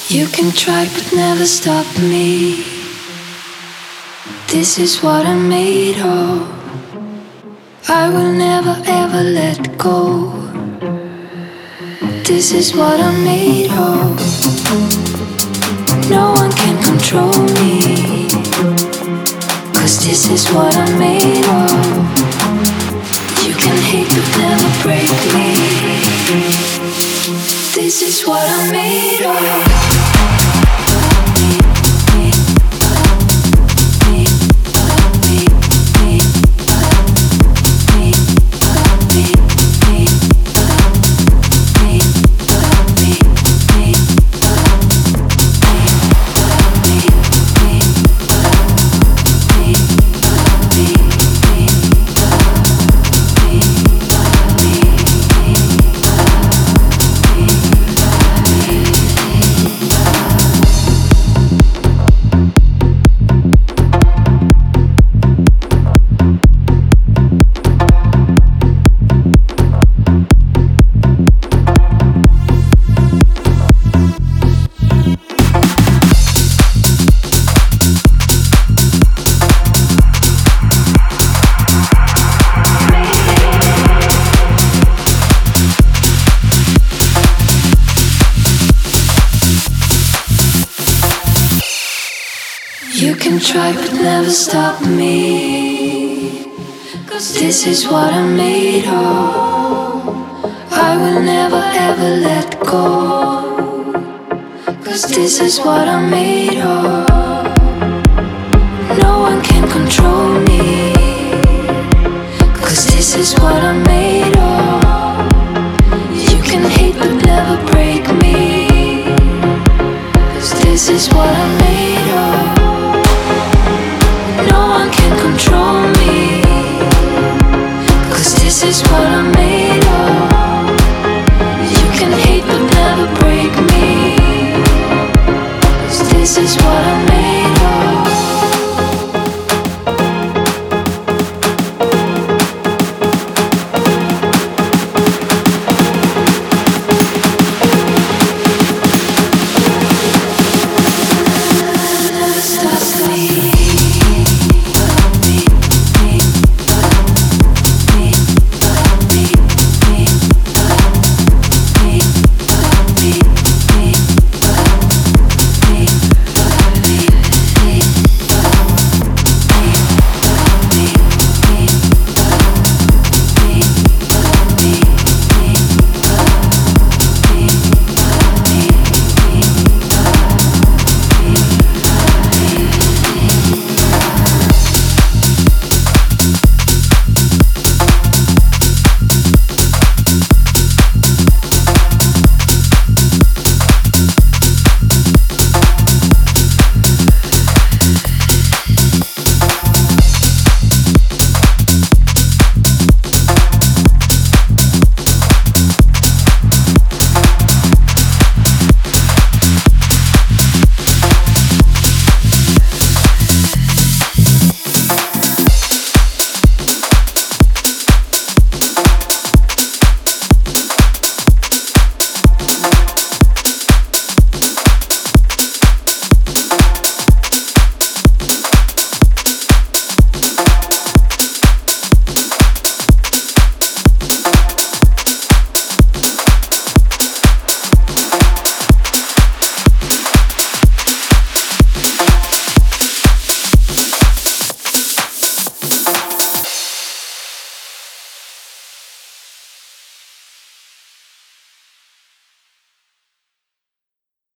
You can try but never stop me. This is what I'm made of. I will never ever let go. This is what I'm made of. No one can control me, 'cause this is what I'm made of. You can hate but never break me. This is what I'm made of. You can try but never stop me, 'cause this is what I'm made of. I will never ever let go, 'cause this is what I'm made of. No one can control me, 'cause this is what I'm made of.